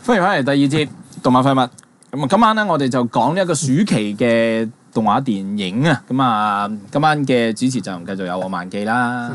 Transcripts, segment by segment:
歡迎翻嚟第二節動漫廢物。咁啊，今晚咧我哋就講一個暑期嘅動畫電影啊。咁啊，今晚嘅主持陣繼續有我萬記啦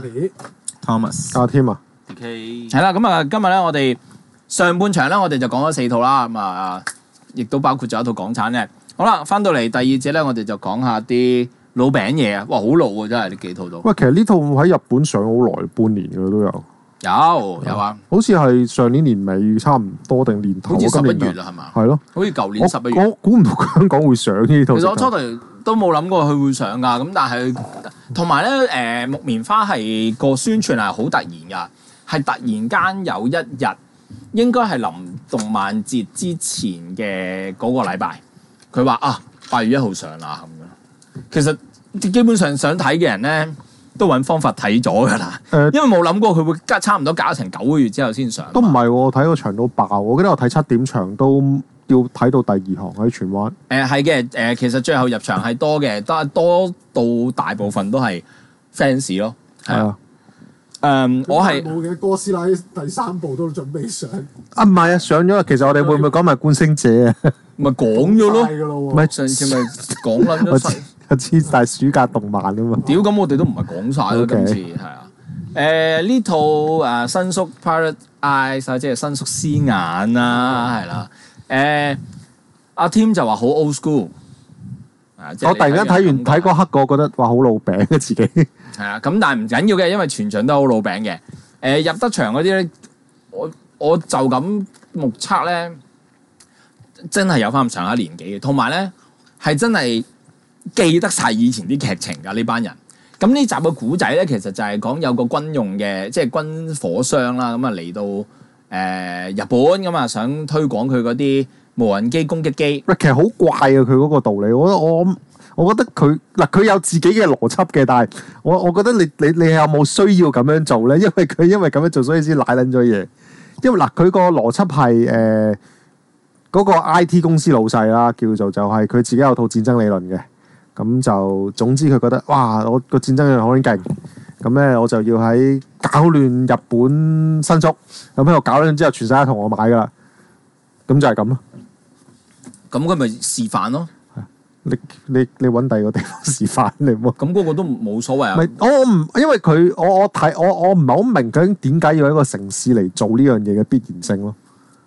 ，Thomas， 阿添啊 ，DK 係啦。咁啊，今日咧我哋上半場咧我哋就講咗4套啦。咁啊，亦都包括咗一套港產嘅。好啦，翻到嚟第二節咧，我哋就講下啲老餅嘢啊。哇，好老啊，真係呢幾套都。 喂，其實呢套喺日本上好耐，半年嘅都有。 有啊， 好似係上年年尾差唔多定年頭， 好似11月啦，係嘛？ 係咯， 好似舊年11月。 我估唔到香港會上呢套。 其實我初頭都冇諗過佢會上㗎，咁但係同埋咧木棉花係個宣傳係好突然㗎，係突然間有一日應該係臨動漫節之前嘅嗰個禮拜，佢話啊8月1號上啦咁樣。其實基本上想睇嘅人咧，都揾方法睇咗㗎啦，因為冇諗過佢會差唔多搞成9個月之後先上。都唔係喎，睇個場都爆，我記得我睇7點場都要睇到第2行喺荃灣。 係嘅，其實最後入場係多嘅，多到大部分都係 fans 咯。係啊，我係冇嘅哥斯拉第3部都準備上。 啊唔係啊，上咗啦。其實我哋會唔會講埋觀星者啊？ 咪講咗咯， 唔係上次咪講撚咗。 我知晒暑假動漫啊嘛。 屌，咁我哋都唔係講晒咯，今次係啊。呢套新宿 Pirate Eyes 即係新宿絲眼啦，係啦。阿 Tim 就話好 old school。 我突然間睇完睇嗰刻，我覺得哇好老餅嘅自己。 係啊，咁但係唔緊要嘅，因為全場都好老餅嘅。入得場嗰啲咧，我就咁目測咧，真係有翻咁上下年紀嘅，同埋咧係真係記得晒以前啲劇情㗎呢班人。咁呢集嘅古仔咧，其實就係講有個軍用嘅即係軍火商啦，咁啊嚟到日本咁啊，想推廣佢嗰啲無人機攻擊機。 其實好怪啊！佢嗰個道理，我覺得佢有自己嘅邏輯嘅，但係我覺得你有冇需要咁樣做咧？因為咁樣做，所以先賴撚咗嘢。因為佢個邏輯係嗰個 IT 公司老細啦，叫做就係佢自己有套戰爭理論嘅。咁就總之佢覺得哇，我個戰爭理論好撚勁，咁咧我就要喺搞亂日本新宿，咁喺度搞亂之後，全世界同我買噶啦，咁就係咁咯。 咁佢咪示範咯？ 你揾第二個地方示範你喎。 咁嗰個都冇所謂啊。 我唔因為佢我睇我唔係好明究竟點解要喺一個城市嚟做呢樣嘢嘅必然性咯。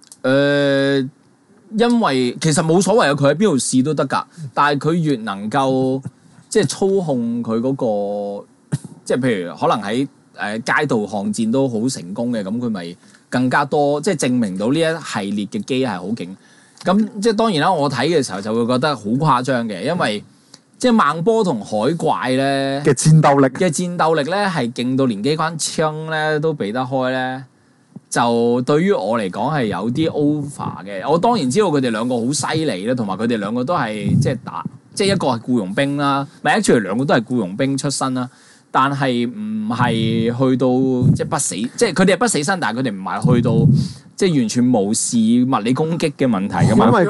因為其實冇所謂啊，佢喺邊度試都得㗎。但係佢越能夠即係操控佢嗰個，即係譬如可能喺街道巷戰都好成功嘅，咁佢咪更加多即係證明到呢一系列嘅機係好勁。咁即係當然啦，我睇嘅時候就會覺得好誇張嘅，因為即係孟波同海怪咧嘅戰鬥力咧係勁到連機關槍咧都避得開咧。就對於我嚟講係有啲 over 嘅。我當然知道佢哋兩個好犀利啦，同埋佢哋兩個都係即係打，即係一個係僱傭兵啦，咪actually兩個都係僱傭兵出身啦。但係唔係去到即係不死，即係佢哋係不死身，但係佢哋唔係去到即係完全無視物理攻擊嘅問題㗎嘛。 因為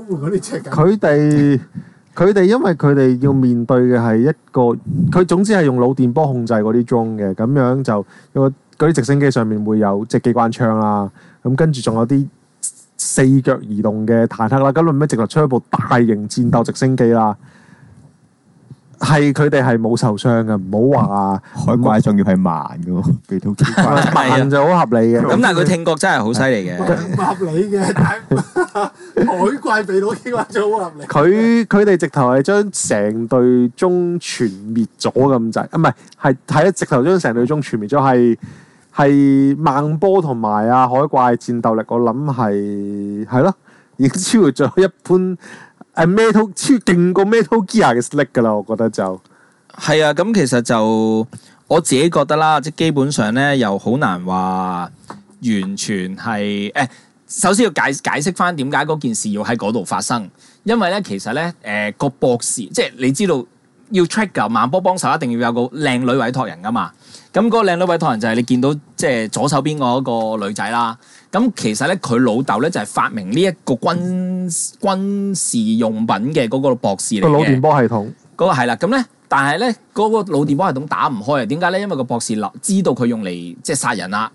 佢哋因為佢哋要面對嘅係一個，佢總之係用腦電波控制嗰啲 drone 嘅，咁樣就嗰啲直升機上面會有即係機關槍啦，咁跟住仲有啲4腳移動嘅坦克啦，咁後尾直頭出一部大型戰鬥直升機啦，係佢哋係冇受傷嘅，唔好話海怪仲要係慢嘅喎，避到機關慢就好合理嘅。 咁但係佢聽覺真係好犀利嘅， 唔合理嘅，海怪避到機關槍好合理。 佢哋直頭係將成隊中全滅咗咁滯，唔係直頭將成隊中全滅咗，係孟波同埋海怪戰鬥力，我諗係咯，已經超越咗一般。Metal 超勁過 Metal Gear 嘅 Snake 㗎啦，我覺得就係啊。咁其實就我自己覺得啦，即係基本上咧又好難話完全係首先要解釋翻點解嗰件事要喺嗰度發生，因為咧其實咧個博士即係你知道要 trigger 孟波幫手，一定要有個靚女委託人㗎嘛。咁嗰個靚女委託人就係你見到即係左手邊嗰個女仔啦。咁其實咧，佢老豆咧就係發明呢一個軍事用品嘅嗰個博士嚟嘅。個腦電波系統嗰個係啦，咁咧，但係咧嗰個腦電波系統打唔開啊？點解咧？因為個博士知道佢用嚟即係殺人啦，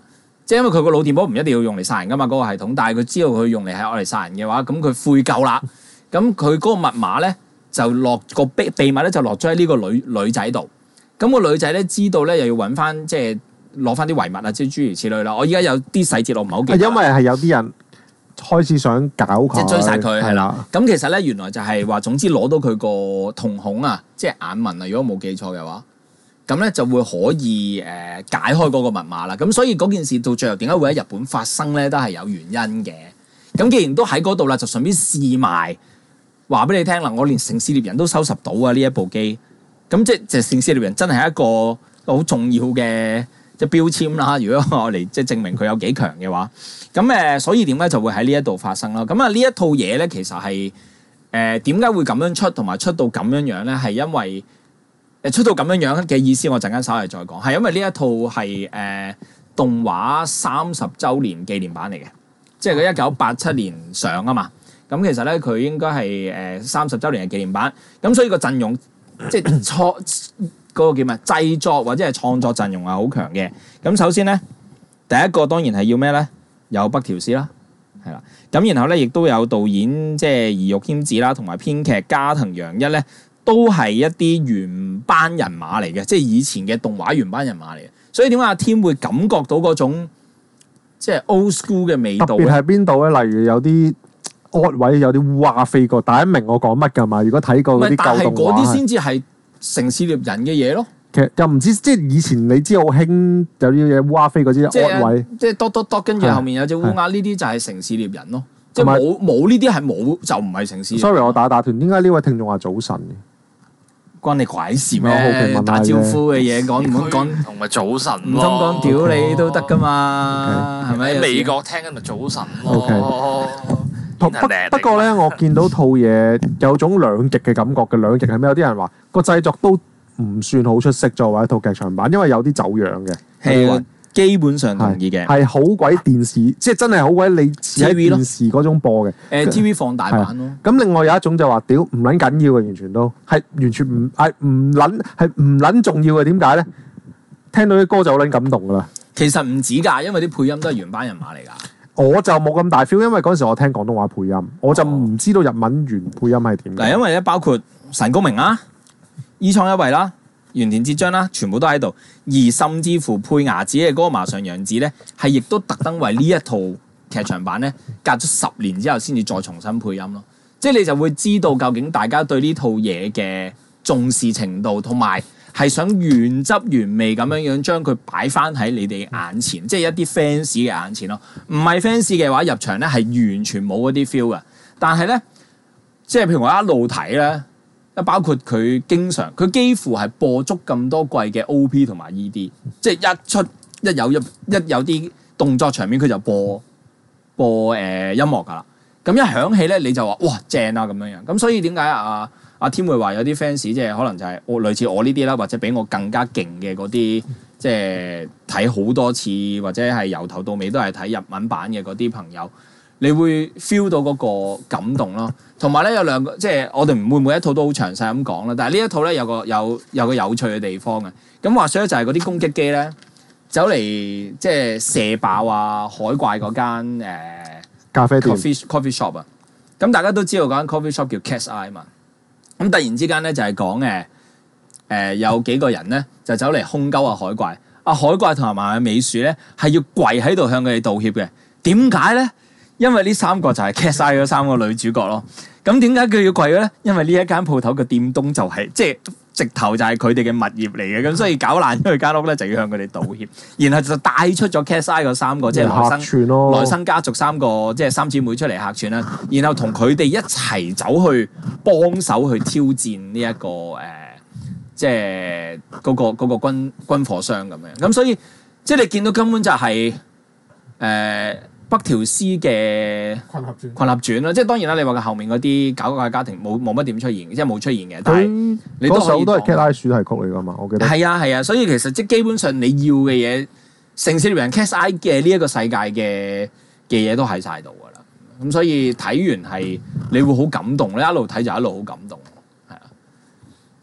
即係因為佢個腦電波唔一定要用嚟殺人噶嘛，嗰個系統，但係佢知道佢用嚟係愛嚟殺人嘅話，咁佢悔疚啦，咁佢嗰個密碼咧就落個秘密咧就落咗喺呢個女仔度，咁個女仔咧知道咧又要揾翻即係攞翻啲遺物啊，即係諸如此類啦。我依家有啲細節我唔係好記得， 因為係有啲人開始想搞佢， 即係追殺佢係啦啦。 咁其實咧原來就係話總之攞到佢個瞳孔啊，即係眼紋啊，如果冇記錯嘅話。咁咧就會可以解開嗰個密碼啦。咁所以嗰件事到最後點解會喺日本發生咧，都係有原因嘅。咁既然都喺嗰度啦，就順便試埋話俾你聽啦。我連城市獵人都收拾到啊！呢一部機，咁即係城市獵人真係一個好重要嘅即係標籤啦。如果我嚟即係證明佢有幾強嘅話，咁所以點解就會喺呢一度發生啦？咁啊呢一套嘢咧，其實係點解會咁樣出，同埋出到咁樣樣咧，係因為。出到咁樣樣嘅意思，我陣間稍後再講。係因為呢一套係動畫30週年紀念版嚟嘅，即係佢1987年上啊嘛。咁其實咧佢應該係30週年嘅紀念版。咁所以個陣容即係嗰個叫咩製作或者係創作陣容係好強嘅。咁首先咧，第一個當然係要咩咧？有北條司啦，係啦。咁然後咧亦都有導演即係兒玉謙子啦，同埋編劇加藤洋一咧。都係一啲原班人馬嚟嘅，即係以前嘅動畫原班人馬嚟嘅，所以點解阿添會感覺到嗰種即係 old school 嘅味道咧？ 特別係邊度咧？例如有啲惡位，有啲烏鴉飛過，大家明我講乜㗎嘛？如果睇過嗰啲舊動畫， 但係嗰啲先至係城市獵人嘅嘢咯。 其實又唔知，即係以前你知好興有啲嘢烏鴉飛嗰啲惡位， 即係多，跟住後面有隻烏鴉，呢啲就係城市獵人咯。即係冇呢啲係冇就唔係城市。 Sorry， 我打斷，點解呢位聽眾話早晨嘅？ 關你鬼事咩？ 我好奇問打招呼嘅嘢講唔好講， 同埋早晨唔通講屌你都得噶嘛？係咪？ 喺美國聽緊咪早晨 ，OK 咯。 不過咧，我見到套嘢有種兩極嘅感覺嘅。兩極係咩？有啲人話個製作都唔算好出色，作為一套劇場版，因為有啲走樣嘅。 係基本上同意嘅， 係好鬼電視，即係真係好鬼你似喺電視嗰種播嘅。 TV 放大版咯。 咁另外有一種就話屌唔撚緊要嘅，完全都係完全唔撚重要嘅。點解咧？聽到啲歌就好撚感動噶啦。 其實唔止㗎，因為啲配音都係原班人馬嚟㗎。 我就冇咁大 feel，因為嗰陣時我聽廣東話配音，我就唔知道日文原配音係點。 嗱，因為咧包括神宮明啦、伊倉一惠啦、原田哲章啦，全部都喺度。而甚至乎配牙子嘅嗰個麻上洋子咧，係亦都特登為呢一套劇場版咧，隔咗10年之後先至再重新配音咯。即係你就會知道究竟大家對呢套嘢嘅重視程度，同埋係想原汁原味咁樣將佢擺翻喺你哋眼前，即係一啲 fans 嘅眼前咯。唔係 fans 嘅話，入場咧係完全冇嗰啲 feel 嘅。但係咧，即係譬如我一路睇咧。包括佢幾乎係播足咁多季嘅 OP 同埋 ED， 即係一有啲動作場面佢就播音樂㗎啦。咁一響起咧你就話哇正啊咁樣。咁所以點解阿添會話有啲 fans 即係可能就係類似我呢啲啦，或者比我更加勁嘅嗰啲，即係睇好多次或者係由頭到尾都係睇日文版嘅嗰啲朋友。你會 feel 到嗰個感動咯，同埋咧有兩個，即係我哋唔會每一套都好詳細咁講啦。但係呢一套咧有個有趣嘅地方嘅。咁話說咧就係嗰啲攻擊機咧走嚟即係射爆啊海怪嗰間咖啡店 coffee shop 啊。咁大家都知道嗰間 coffee shop 叫 Cat's Eye 嘛。咁突然之間咧就係講有幾個人咧就走嚟兇鳩海怪。海怪同埋美樹咧係要跪喺度向佢哋道歉嘅。點解咧？因為呢3個就係 Cat's Eye 嗰3個女主角咯。咁點解佢要跪咧？因為呢一間鋪頭嘅店東就係即係直頭就係佢哋嘅物業嚟嘅，咁所以搞爛咗佢間屋咧就要向佢哋道歉，然後就帶出咗 Cat's Eye 嗰3個即係來生家族3個即係3姊妹出嚟客串啦，然後同佢哋一齊走去幫手去挑戰呢一個即係嗰個軍火商咁樣。咁所以即係你見到根本就係北條司嘅群合傳啦，即係當然啦。你話佢後面嗰啲搞怪家庭冇乜點出現，即係冇出現嘅。但係你都可以都係 Cat Eye 主題曲嚟㗎嘛，我記得。 係啊，所以其實即係基本上你要嘅嘢，城市獵人 Cat's Eye 嘅呢一個世界嘅嘢都喺晒度㗎啦。咁所以睇完係你會好感動，你一路睇就一路好感動，係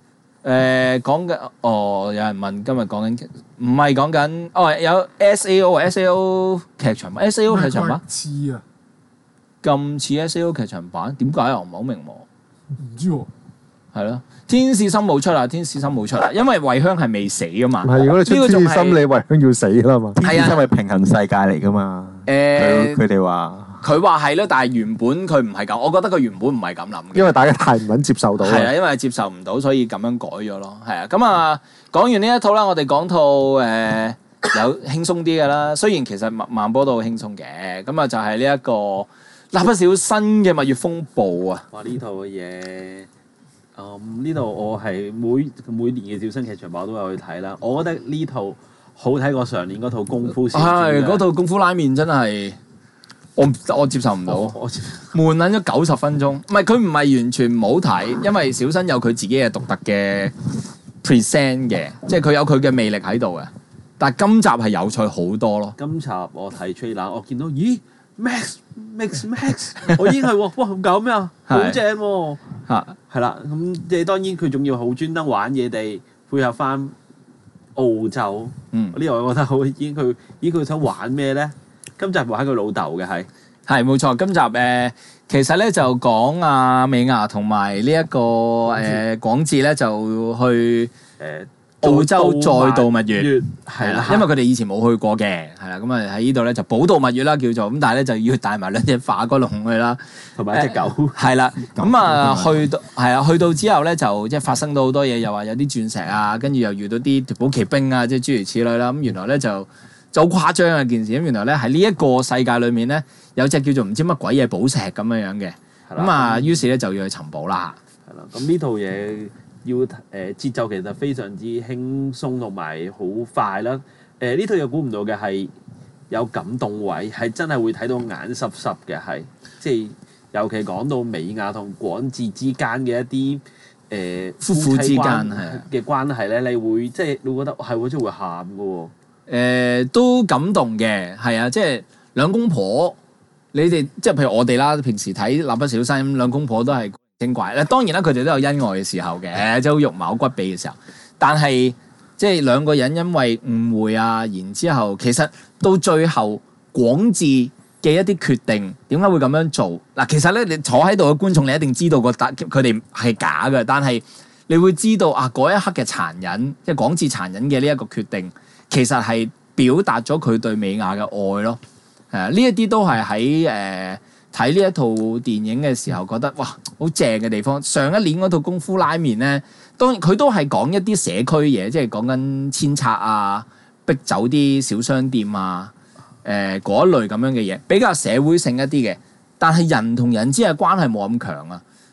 講緊有人問今日講緊唔係講緊有 SAO 劇場版 SAO 劇場版似啊， 咁似 SAO 劇場版，點解啊？我唔係好明喎。 唔知喎。 係咯，天使心冇出啦，天使心冇出啦，因為惠香係未死噶嘛。 唔係，如果你出呢個仲係天使心，你惠香要死啦嘛。 天使心係平衡世界嚟噶嘛？佢哋話佢話係咯，但係原本佢唔係咁，我覺得佢原本唔係咁諗嘅。 因為大家太唔肯接受到啦。 係啊，因為接受唔到，所以咁樣改咗咯。係啊，咁啊講完呢一套啦，我哋講套有輕鬆啲嘅啦。雖然其實萬波都好輕鬆嘅，咁啊就係呢一個蠟筆小新嘅蜜月風暴啊。 哇！呢套嘅嘢，呢度我係每年嘅小新劇場版我都有去睇啦。我覺得呢套好睇過上年嗰套功夫小係嗰套功夫拉麵真係我接受唔到， 我悶撚咗90分鐘。唔係佢唔係完全唔好睇，因為小新有佢自己嘅獨特嘅 present 嘅，即係佢有佢嘅魅力喺度嘅。但係今集係有趣好多咯。 今集我睇 trailer，我見到咦 Max，我已經係喎，哇搞咩啊？好正喎！ 嚇係啦，咁即係當然佢仲要好專登玩嘢地配合翻澳洲。呢個我覺得好佢想玩咩咧？今集玩佢老豆嘅係冇錯。今集其實咧就講阿美亞同埋呢一個廣志咧就去澳洲再度蜜月，係啦，因為佢哋以前冇去過嘅，係啦，咁啊喺呢度咧就寶島蜜月啦叫做，咁但係咧就要帶埋2隻化骨龍去啦， 同埋一隻狗， 係啦，咁啊去到之後咧就即係發生到好多嘢，又話有啲鑽石啊，跟住又遇到啲寶奇兵啊，即係諸如此類啦，咁原來咧就好誇張嘅件事，咁原來咧喺呢一個世界裏面咧有隻叫做唔知乜鬼嘢寶石咁樣嘅，咁啊於是咧就要去尋寶啦， 係啦，咁呢套嘢。要節奏其實非常之輕鬆同埋好快啦。呢套又估唔到嘅係有感動位，係真係會睇到眼濕濕嘅，係即係尤其講到美亞同廣志之間嘅一啲夫婦之間嘅關係咧，你會覺得係喎，真係會喊嘅喎。 都感動嘅，係啊，即係兩公婆，你哋即係譬如我哋啦，平時睇《蠟筆小新》，兩公婆都係精怪咧，當然啦，佢哋都有恩愛嘅時候嘅，即係好肉麻骨痹嘅時候。但係即係兩個人因為誤會啊，然之後其實到最後廣志嘅一啲決定點解會咁樣做嗱？其實咧，你坐喺度嘅觀眾，你一定知道佢哋係假嘅，但係你會知道啊，嗰一刻嘅殘忍，即係廣志殘忍嘅呢一個決定，其實係表達咗佢對美亞嘅愛咯。呢一啲都係喺睇呢一套電影嘅時候，覺得哇好正嘅地方。上一年嗰套功夫拉麵咧，當然佢都係講一啲社區嘢，即係講緊遷拆啊、逼走啲小商店啊、嗰一類咁樣嘅嘢，比較社會性一啲嘅。但係人同人之間嘅關係冇咁強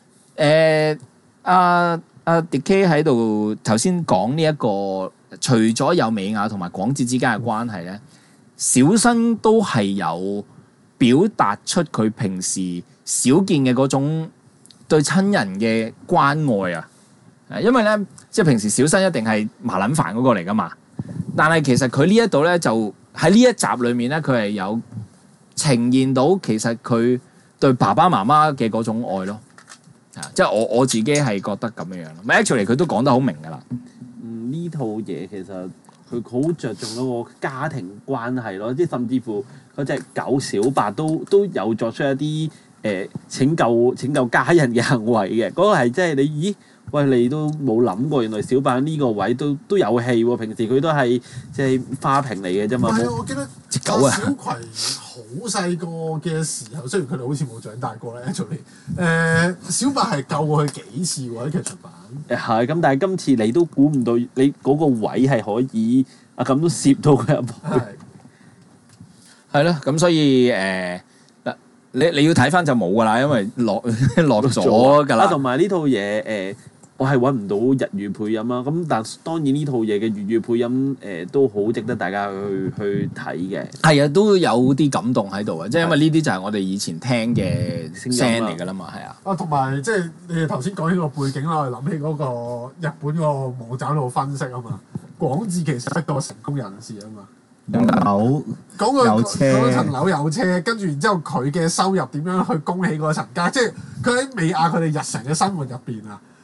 啊。DK 喺度頭先講呢一個，除咗有美亞同埋廣志之間嘅關係咧，小新都係有表達出佢平時少見嘅嗰種對親人嘅關愛啊！因為咧，即係平時小新一定係麻撚煩嗰個嚟噶嘛，但係其實佢呢一度咧就喺呢一集裏面咧，佢係有呈現到其實佢對爸爸媽媽嘅嗰種愛咯。即係我自己係覺得咁樣樣咯。actually 佢都講得好明噶啦。 呢套嘢其實佢好着重嗰個家庭關係咯，即係甚至乎嗰隻狗小白都有作出一啲拯救家人嘅行為嘅。嗰個係即係你咦？喂，你都冇諗過，原來小白呢個位都有戲喎。平時佢都係即係花瓶嚟嘅啫嘛。 唔係，我記得隻狗啊， 小葵好細個嘅時候，雖然佢哋好似冇長大過咧，actually，小白係救過佢幾次喎喺劇場版。 係咁，但係今次你都估唔到，你嗰個位係可以咁都攝到佢入去。 係咯，咁所以你要睇翻就冇噶啦，因為落咗㗎啦。 同埋呢套嘢我係揾唔到日語配音啦。咁但當然呢套嘢嘅粵語配音都好值得大家去睇嘅。係啊，都有啲感動喺度啊！即係因為呢啲就係我哋以前聽嘅聲嚟㗎啦嘛，係啊。 啊，同埋即係你哋頭先講起個背景啦，我諗起嗰個日本嗰個網站度分析啊嘛，廣志其實係一個成功人士啊嘛。 有樓有車， 嗰層樓有車，跟住然之後佢嘅收入點樣去供起嗰層家？即係佢喺美亞佢哋日常嘅生活入邊啊，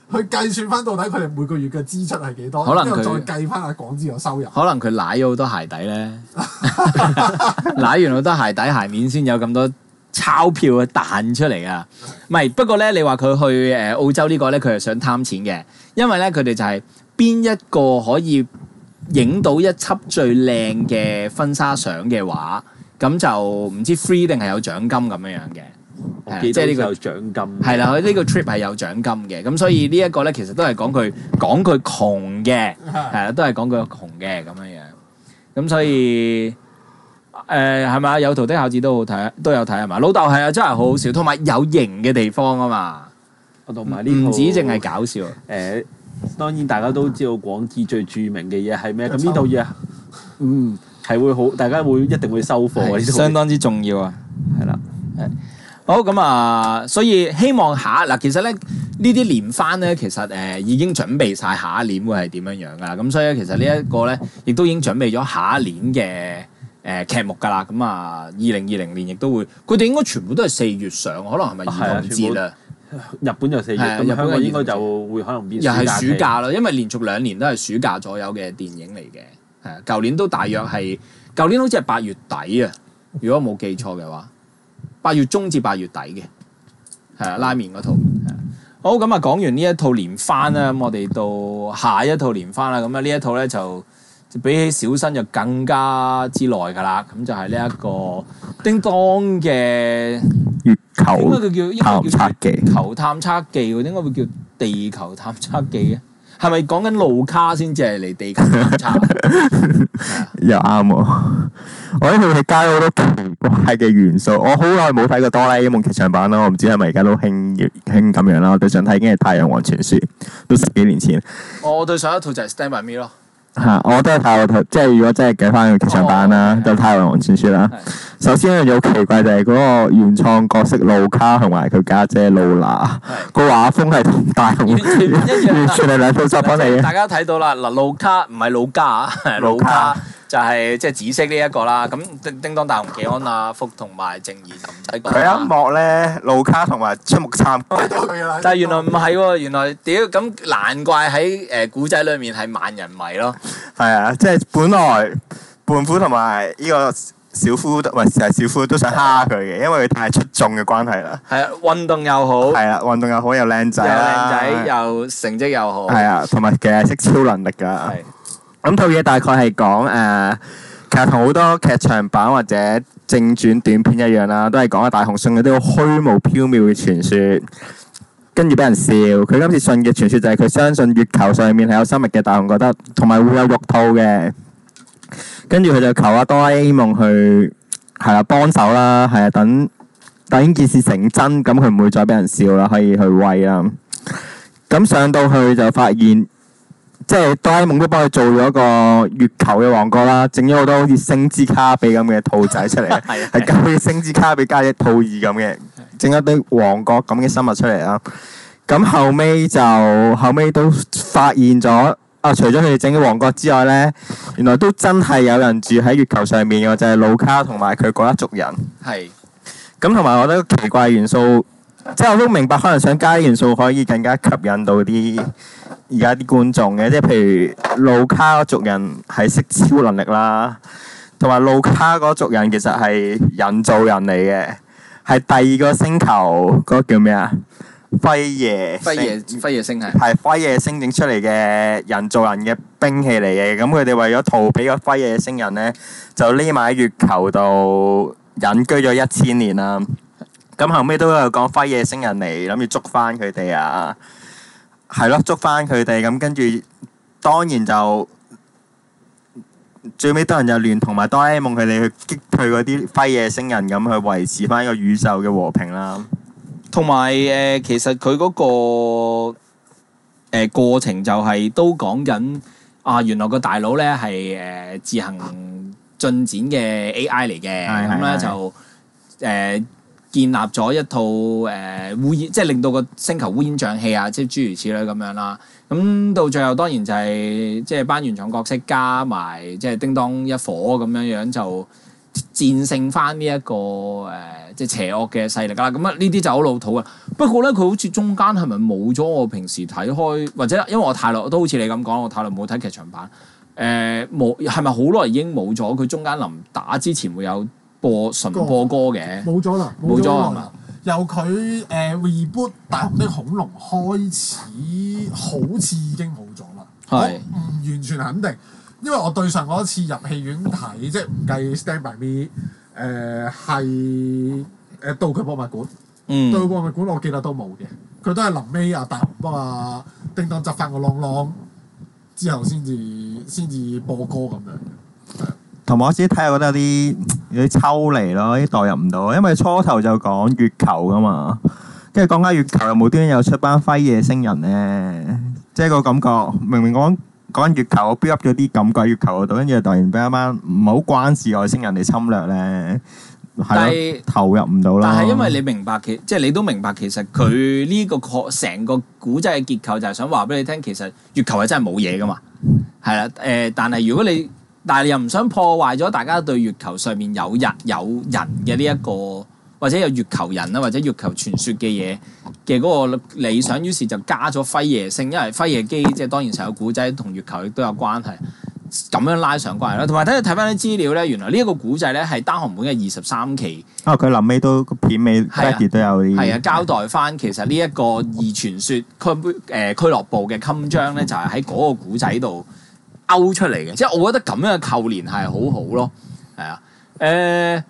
去計算翻到底佢哋每個月嘅支出係幾多， 可能佢之後再計翻阿廣之嘅收入。 可能佢舐咗好多鞋底咧，舐完好多鞋底鞋面先有咁多鈔票嘅彈出嚟啊！唔係，不過咧，你話佢去澳洲呢個咧，佢係想貪錢嘅，因為咧佢哋就係邊一個可以影到一輯最靚嘅婚紗相嘅話，咁就唔知 free 定係有獎金咁樣樣嘅。 即係呢個有獎金。 係啦，佢呢個 trip 係有獎金嘅，咁所以呢一個咧其實都係講佢窮嘅，係啦，都係講佢窮嘅咁樣樣。咁所以係咪啊？有圖的孝子都好睇，都有睇係嘛？老豆係啊，真係好好笑，同埋有型嘅地方啊嘛。 同埋呢套唔止淨係搞笑。 當然大家都知道廣志最著名嘅嘢係咩？咁呢套嘢係會好，大家一定會收貨嘅， 相當之重要啊。 係啦。 好咁啊，所以希望嗱，其實咧呢啲連番咧，其實已經準備晒下一年會係點樣樣噶啦。咁所以其實呢一個咧，亦都已經準備咗下一年嘅劇目噶啦。咁啊，2020年亦都會，佢哋應該全部都係4月上，可能係咪兒童節啊？ 日本就4月，咁香港應該就會可能變又係暑假咯，因為連續2年都係暑假左右嘅電影嚟嘅。係啊，舊年都大約係，舊年好似係8月底啊，如果冇記錯嘅話。8月中至8月底嘅，係啊，拉麵嗰套。好，咁啊，講完呢一套連番啦，咁我哋到下一套連番啦。咁啊，呢一套咧就比起小新就更加之耐㗎啦。咁就係呢一個叮當嘅月球探測記， 月球探測記喎，點解會叫地球探測記嘅？係咪講緊路卡先至係嚟地球探測？ 又啱喎！我呢套戲加咗好多奇怪嘅元素。我好耐冇睇過哆啦 A 夢劇場版啦，我唔知係咪而家都興咁樣啦。我對上睇已經係《太陽王傳說》，都10幾年前。 我對上一套就係《Stand by Me》咯。 我都係睇過套，即係如果真係計翻個劇場版啦，就《太陽王傳說》啦。首先一樣嘢好奇怪就係嗰個原創角色路卡同埋佢家姐露娜，個畫風係同大雄完全係兩套作品嚟嘅。 大家睇到啦，嗱，路卡唔係老家啊，路卡就係即係紫色呢一個啦。咁叮當、大雄、技安、阿福同埋靜怡就唔使講。 佢一幕咧，路卡同埋出木杉， 但係原來唔係喎，原來屌咁難怪喺古仔裏面係萬人迷咯。 係啊，即係本來胖虎同埋呢個小夫，唔係成日小夫都想蝦佢嘅，因為佢太出眾嘅關係啦。係啊， 運動又好， 係啊，運動又好，又靚仔啦， 又靚仔，又成績又好。 係啊，同埋其實識超能力㗎。係。咁套嘢大概係講其實同好多劇場版或者正傳短片一樣啦，都係講阿大雄信嗰啲好虛無縹緲嘅傳說，跟住俾人笑。佢今次信嘅傳說就係佢相信月球上面係有生物嘅，大雄覺得，同埋會有肉兔嘅。跟住佢就求阿哆啦 A 夢去係啦幫手啦，係啊，等呢件事成真，咁佢唔會再俾人笑啦，可以去威啦。咁上到去就發現，即係哆啦 A 夢都幫佢做咗個月球嘅王國啦，整咗好多好似星之卡比咁嘅兔仔出嚟，係加啲星之卡比加隻兔耳咁嘅，整一堆王國咁嘅生物出嚟啦。咁後尾都發現咗。除咗佢哋整嘅王國之外咧，原來都真係有人住喺月球上面嘅，就係路卡同埋佢嗰一族人。係。咁同埋我覺得奇怪元素，即係我都明白，可能想加啲元素可以更加吸引到啲而家啲觀眾嘅，即係譬如路卡嗰族人係識超能力啦，同埋路卡嗰族人其實係人造人嚟嘅，係第二個星球嗰個叫咩啊？輝夜星係輝夜星整出嚟嘅人造人嘅兵器嚟嘅，咁佢哋為咗逃避個輝夜星人咧，就匿埋喺月球度隱居咗1000年啦。咁後尾都有講輝夜星人嚟，諗住捉翻佢哋啊，係咯，捉翻佢哋。咁跟住當然就最尾多人就聯同埋哆啦 A 夢佢哋去擊退嗰啲輝夜星人，咁去維持翻個宇宙嘅和平啦。 同埋其實佢嗰個過程就係都講緊原來個大佬咧係自行進展嘅 AI 嚟嘅，咁咧就建立咗一套烏煙，即係令到個星球烏煙瘴氣啊，即係諸如此類咁樣啦。咁到最後當然就係即係班原創角色加埋即係叮當一伙咁樣樣就戰勝翻呢一個即係邪惡嘅勢力啦。咁啊呢啲就好老土啊。不過咧，佢好似中間係咪冇咗我平時睇開，或者因為我太耐都好似你咁講，我太耐冇睇劇場版。冇係咪好耐已經冇咗？佢中間臨打之前會有純播歌嘅， 冇咗啦， 冇咗係嘛？ 由佢reboot 大雄的恐龍開始，好似已經冇咗啦。我唔完全肯定，因為我對上嗰一次入戲院睇，即係唔計 Stand By Me，係道具博物館。道具博物館我記得都冇嘅，佢都係臨尾大雄幫叮當執翻個啷啷之後先至播歌咁樣。 同埋我自己睇下覺得有啲抽離咯，有啲代入唔到，因為初頭就講月球噶嘛，跟住講緊月球又無端端又出班輝夜星人咧，即係個感覺明明講緊月球，我 build up 咗啲感覺喺月球嗰度，跟住突然俾一班唔係好關事外星人嚟侵略咧，係咯，投入唔到啦。 但係因為你明白即係你都明白其實佢呢個成個古仔嘅結構就係想話俾你聽，其實月球係真係冇嘢噶嘛，係啦但係如果你但係你又唔想破壞咗大家對月球上面有人嘅呢一個，或者有月球人啦，或者月球傳說嘅嘢嘅嗰個理想，於是就加咗輝夜星，因為輝夜姬即係當然成個古仔同月球亦都有關係，咁樣拉上關係啦。同埋睇翻啲資料咧，原來呢一個古仔咧係單行本嘅23期。 佢臨尾都片尾 Betty 都有啲。係交代翻其實呢一個異傳說俱樂部嘅襟章咧，就係喺嗰個古仔度勾出嚟嘅，即係我覺得咁樣嘅扣連係好好咯，係啊，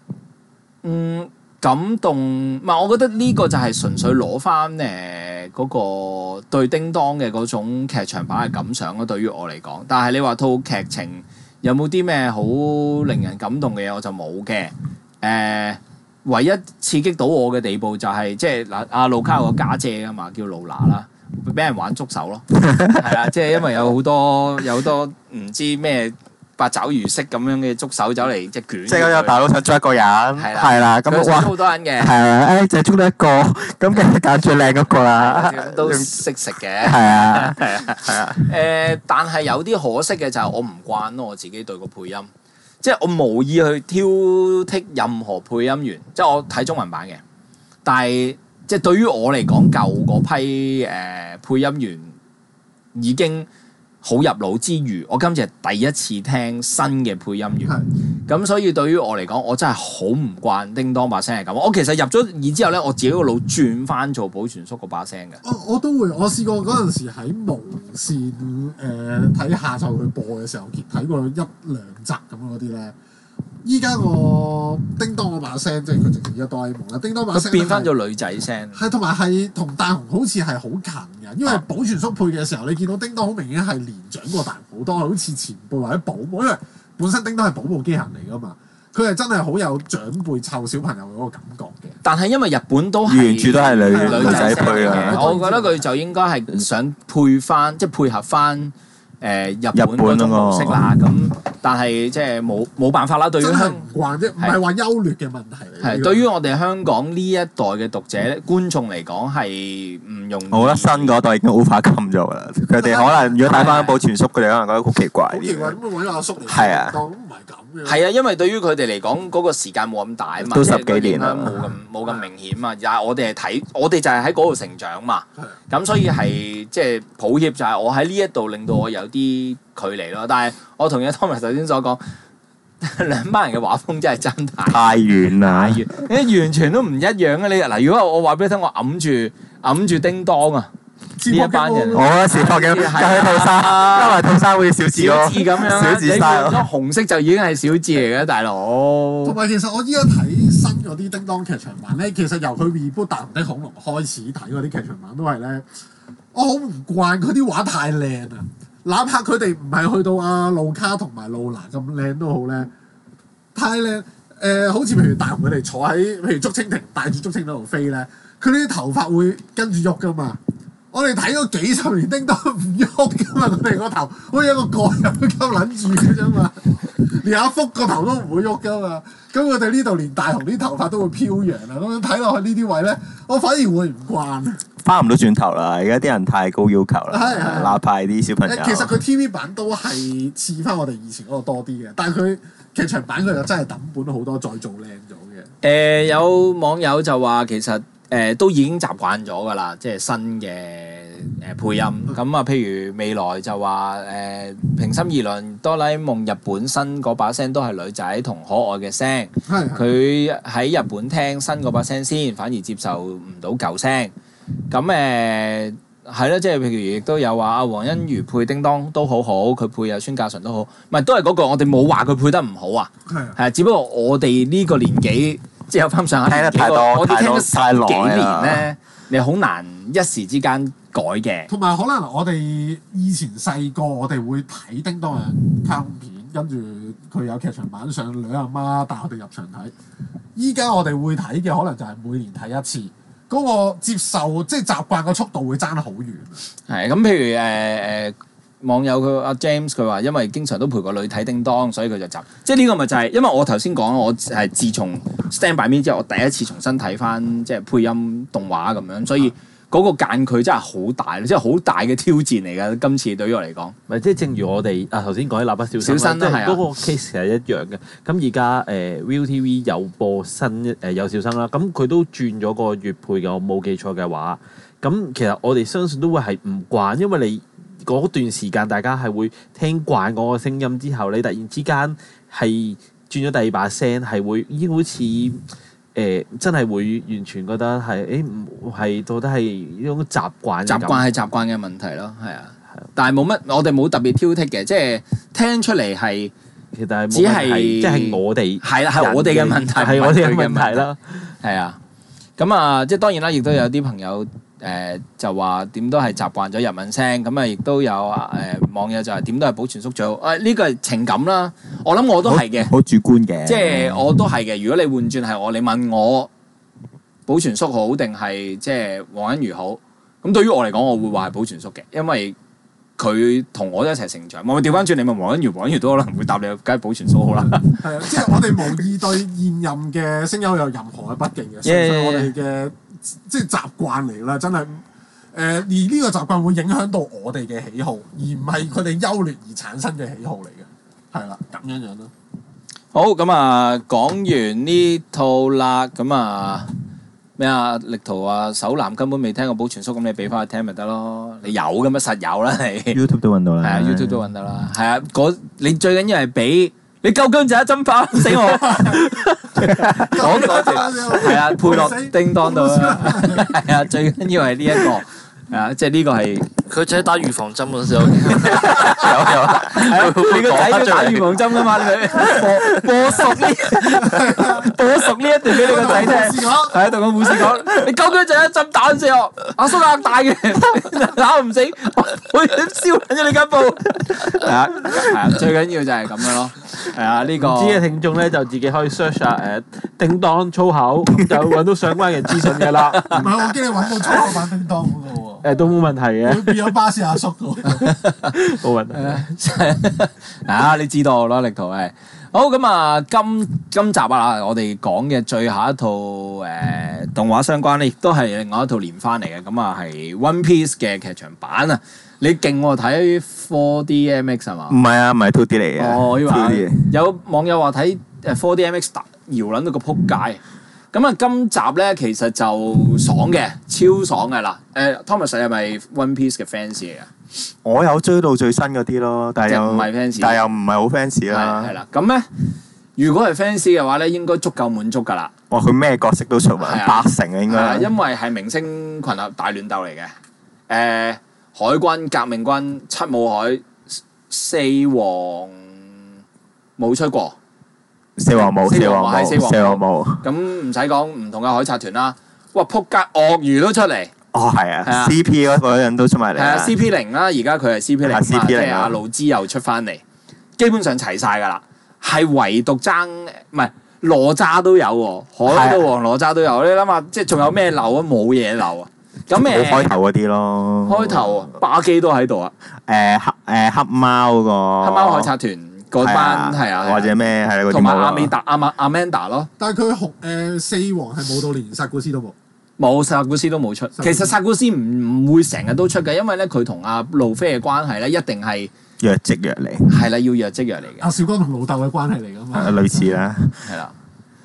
感動，唔係我覺得呢個就係純粹攞翻嗰個對叮當嘅嗰種劇場版嘅感想咯，對於我嚟講。但係你話套劇情有冇啲咩好令人感動嘅嘢，我就冇嘅。唯一刺激到我嘅地步就係即係嗱，阿路卡有個家姐啊嘛，叫露娜啦。俾人玩捉手咯，係啦，即係因為有好多唔知咩八爪魚式咁樣嘅捉手走嚟即係捲，即係有大佬想捉一個人，係啦，咁哇好多人嘅，係啊，就捉到一個，咁梗係揀最靚嗰個啦， 都識食嘅， 係啊， 但係有啲可惜嘅就係我唔慣咯，我自己對個配音，即係我無意去挑剔任何配音員，即係我睇中文版嘅，但係。即係對於我嚟講，舊嗰批配音員已經好入腦之餘，我今次係第一次聽新嘅配音員，咁所以對於我嚟講，我真係好唔慣叮當把聲係咁。我其實入咗耳之後咧，我自己個腦轉翻做保全叔嗰把聲嘅。 我都會，我試過嗰陣時喺無線睇下晝佢播嘅時候，睇過1-2集咁嗰啲咧。依家個叮當嗰把聲，即係佢直情而家哆啦 A 夢啦。叮當把聲變翻咗女仔聲， 係同埋係同大雄好似係好近嘅，因為保全叔配嘅時候，你見到叮當好明顯係年長過大雄好多，好似前輩或者保姆，因為本身叮當係保姆機械嚟噶嘛，佢係真係好有長輩湊小朋友嗰個感覺嘅。 但係因為日本都係原著都係女仔配啊， 我覺得佢就應該係想配翻，即係配合翻日本嗰種模式啦。咁但係即係冇辦法啦。對於香唔慣啫，唔係話優劣嘅問題嚟。 係對於我哋香港呢一代嘅讀者觀眾嚟講係唔容易。 我覺得新嗰代已經 overcome 咗啦。佢哋可能如果睇翻保全叔，佢哋可能覺得好奇怪。 好奇怪，咁揾阿叔嚟係啊， 當唔係咁嘅。 係啊，因為對於佢哋嚟講，嗰個時間冇咁大啊嘛， 都10幾年啦， 冇咁明顯嘛。但係我哋係睇，我哋就係喺嗰度成長嘛。咁所以係即係抱歉，就係我喺呢一度令到我有啲距離咯。但係我同意 Thomas 頭先所講，兩班人嘅畫風真係爭太遠啦， 你完全都唔一樣啊！你嗱，如果我話俾你聽，我揞住叮當啊！呢一班人， 我嗰時拍嘅，係套衫，因為套衫會小字咯， 小字咁樣， 小字衫， 你紅色就已經係小字嚟嘅，大佬。 同埋其實我依家睇新嗰啲叮當劇場版咧，其實由佢 reboot 大雄的恐龍開始睇嗰啲劇場版都係咧，我好唔慣佢啲畫太靚啊！哪怕佢哋唔係去到阿路卡同埋露娜咁靚都好咧，太靚。好似譬如大雄佢哋坐喺譬如竹蜻蜓帶住竹蜻蜓喺度飛咧，佢啲頭髮會跟住喐噶嘛。我哋睇咗幾十年叮當唔喐噶嘛，佢哋個頭好似一個蓋咁樣撚住嘅啫嘛，連阿福個頭都唔會喐噶嘛。咁佢哋呢度連大雄啲頭髮都會飄揚啊！咁樣睇落去呢啲位咧，我反而會唔慣。 翻唔到轉頭啦！而家啲人太高要求啦，哪怕啲小朋友。 其實佢 TV 版都係似翻我哋以前嗰個多啲嘅，但係佢劇場版佢就真係抌本好多再做靚咗嘅。 有網友就話其實都已經習慣咗㗎啦，即係新嘅配音。咁啊，譬如未來就話平心而論，哆啦 A 夢日本新嗰把聲都係女仔同可愛嘅聲。 係佢喺日本聽新嗰把聲先，反而接受唔到舊聲。咁係咯，即係譬如亦都有話阿黃欣如配叮當都好好，佢配阿孫教純都好，唔係都係嗰個，我哋冇話佢配得唔好啊。 係啊。 係啊，只不過我哋呢個年紀，即係有翻上下年紀聽得太多我哋聽咗太耐十幾年啦咧，你好難一時之間改嘅。 同埋可能我哋以前細個，我哋會睇叮當嘅卡通片，跟住佢有劇場版上，兩阿媽帶我哋入場睇。依家我哋會睇嘅可能就係每年睇一次，嗰個接受即係習慣個速度會爭好遠。 係咁，譬如網友佢阿 James 佢話，因為經常都陪個女睇叮當，所以佢就習。即係呢個咪就係，因為我頭先講，我係自從 Stand By Me 之後，我第一次重新睇翻即係配音動畫咁樣，所以嗰個間距真係好大，即係好大嘅挑戰嚟㗎。今次對於我嚟講， 咪即係正如我哋頭先講啲蠟筆小新小新啦， 即係係啊嗰個 case 係一樣嘅。咁而家ViuTV 有播新有小新啦，咁佢都轉咗個粵配嘅，我冇記錯嘅話。咁其實我哋相信都會係唔慣，因為你嗰段時間大家係會聽慣嗰個聲音之後，你突然之間係轉咗第二把聲，係會已經好似真係會完全覺得係唔係到底係呢種習慣？ 習慣係習慣嘅問題咯，係啊。但係冇乜，我哋冇特別挑剔嘅，即係聽出嚟係其實係只係即係我哋係啦，係我哋嘅問題， 係我哋嘅問唔係佢題啦。 係啊，咁啊，即係當然啦，亦都有啲朋友就話點都係習慣咗日文聲，咁啊，亦都有網友就係點都係保存宿最好。呢個係情感啦，我諗我都係嘅， 好主觀嘅。 即係我都係嘅。如果你換轉係我，你問我保存宿好定係即係黃欣如好，咁對於我嚟講，我會話係保存宿嘅，因為佢同我一齊成長。我調翻轉你問黃欣如，黃欣如都可能會答你，梗係保存宿好啦。 係啊，即係我哋無意對現任嘅聲優有任何嘅不敬嘅，純粹我哋嘅即係習慣嚟啦，真係而呢個習慣會影響到我哋嘅喜好，而唔係佢哋優劣而產生嘅喜好嚟嘅，係啦，咁樣樣咯。 好，咁啊，講完呢套啦，咁啊咩啊？力圖啊，手男根本未聽過保存宿，咁你俾翻佢聽咪得咯？你有嘅咩？實有啦，你 YouTube 都揾到啦。 係啊，YouTube 都揾到啦。係啊，你最緊要係俾你夠姜就一針爆死我。講嗰條係啊，配落叮當度啦。係啊，最緊要係呢一個係啊，即係呢個係佢仔打預防針嗰時候， 你個仔要打預防針㗎嘛？你咪播熟呢一段俾你個仔聽。係啊，同個護士講：你夠姜就一針打死我，阿叔壓大嘅，打唔死，我燒緊咗你間鋪。係啊，最緊要就係咁樣咯。係啊，呢個唔知嘅聽眾咧就自己可以 search 下叮當粗口，就揾到相關嘅資訊嘅啦。 唔係，我驚你揾到粗口版叮當嗰個喎。 都冇問題嘅， 會變咗巴士阿叔㗎喎。 冇問題。 啊，你知道我咯，力圖係好咁啊！今集啊，我哋講嘅最後一套動畫相關咧，亦都係另外一套連番嚟嘅。咁啊，係 One Piece 嘅劇場版啊！你勁喎，睇 4DMX 係嘛？ 唔係啊，唔係 2D 嚟嘅。 哦，我以為 2D 有網友話睇 4DMX 搖撚到個撲街。咁啊，今集咧其實就爽嘅，超爽嘅啦。Thomas 係咪 One Piece 嘅 fans 嚟㗎？ 我有追到最新嗰啲咯，但係又唔係 fans， 但係又唔係好 fans 啦。 係啦，咁咧，如果係 fans 嘅話咧，應該足夠滿足㗎啦。 哇！佢咩角色都出埋， 係啊 8成啊應該。 因為係明星群合大亂鬥嚟嘅。海軍、革命軍、七武海、四皇冇出過。 四皇冇，四皇冇，四皇冇。 咁唔使講，唔同嘅海賊團啦。哇！撲街鱷魚都出嚟。 哦，係係啊啊，CP 嗰個人都出埋嚟。 係啊，CP0啦，而家佢係 CP0 嘛， CP0 即係阿路茲又出翻嚟，基本上齊晒㗎啦。係唯獨爭唔係羅渣都有喎，海盜王羅渣都有。你諗下，即係仲有咩漏啊？冇嘢漏啊！咁冇開頭嗰啲咯。 開頭巴基都喺度啊！ 黑貓嗰個。 黑貓海賊團嗰班係啊， 或者咩係嗰啲同埋冇咯阿美達阿 Amanda 咯。 但係佢四皇係冇到連殺古斯都冇。 冇薩古斯都冇出。其實薩古斯唔會成日都出嘅，因為咧佢同阿路飛嘅關係咧一定係若即若離， 係啦，要若即若離嘅。 阿小剛同老豆嘅關係嚟㗎嘛。 類似啦。 係啦，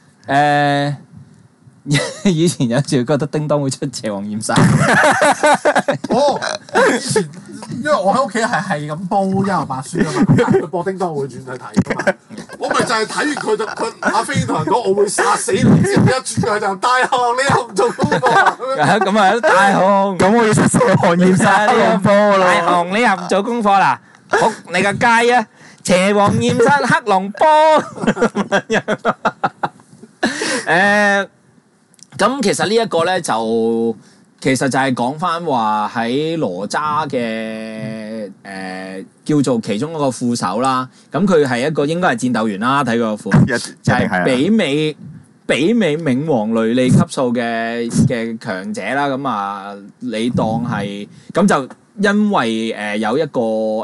以前有時覺得叮當會出邪王艷山， 哦，以前因為我喺屋企係咁煲《幽遊白書》啊嘛，咁但係佢播叮當我會轉去睇㗎嘛。我咪就係睇完佢阿飛同人講我會殺死你之後，一轉佢就大雄你又唔做功課啊咁啊大雄， 咁我要出邪王艷山呢個波咯。 大雄你又唔做功課啦，好你個街啊，邪王艷山黑龍波，咁其實呢一個咧其實就係講翻話喺羅渣嘅叫做其中一個副手啦，咁佢係一個應該係戰鬥員啦，睇佢個款就係媲美冥王雷利級數嘅強者啦，咁啊你當係咁就因為有一個